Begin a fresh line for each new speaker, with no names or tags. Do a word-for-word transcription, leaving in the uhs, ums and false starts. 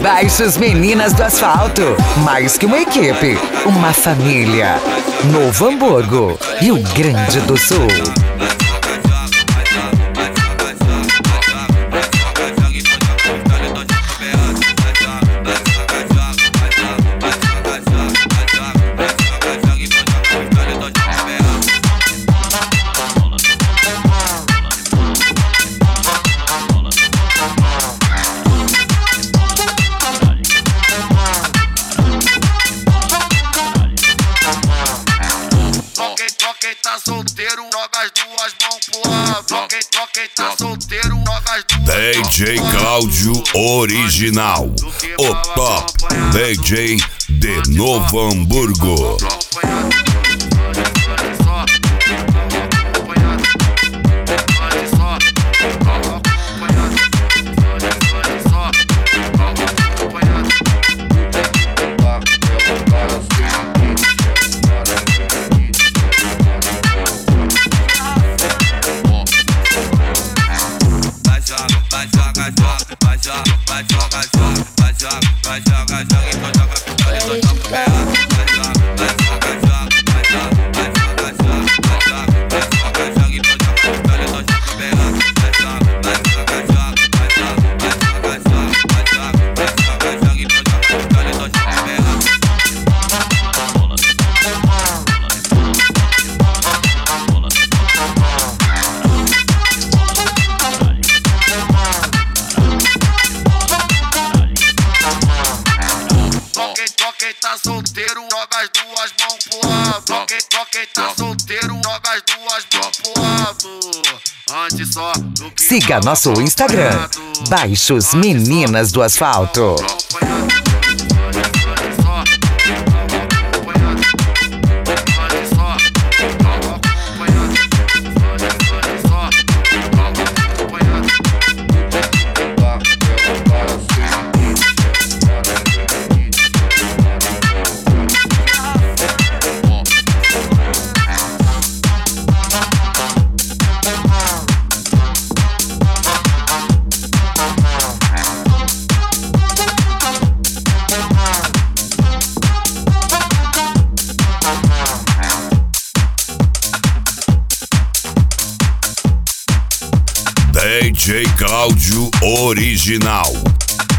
Baixos Meninas do Asfalto. Mais que uma equipe, uma família. Novo Hamburgo, Rio Grande do Sul.
Quem tá solteiro, joga as duas mãos pro alto. Quem, quem tá solteiro, joga as duas
D J Cláudio Original, o top D J de Novo Hamburgo.
Quem tá solteiro, joga as duas mãos pro alto. Quem, quem tá solteiro, joga as duas mãos pro alto. Antes só do que
siga nosso Instagram, Baixos Meninas do Asfalto.
D J Cláudio Original.